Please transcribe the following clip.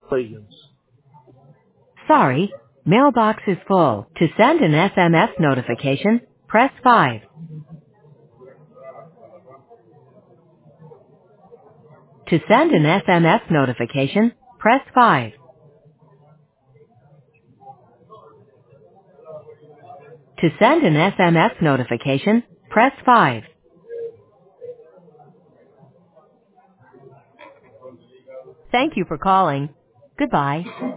Williams. Sorry, mailbox is full. To send an SMS notification, press 5. To send an SMS notification, press 5. To send an SMS notification, press 5. Thank you for calling. Goodbye.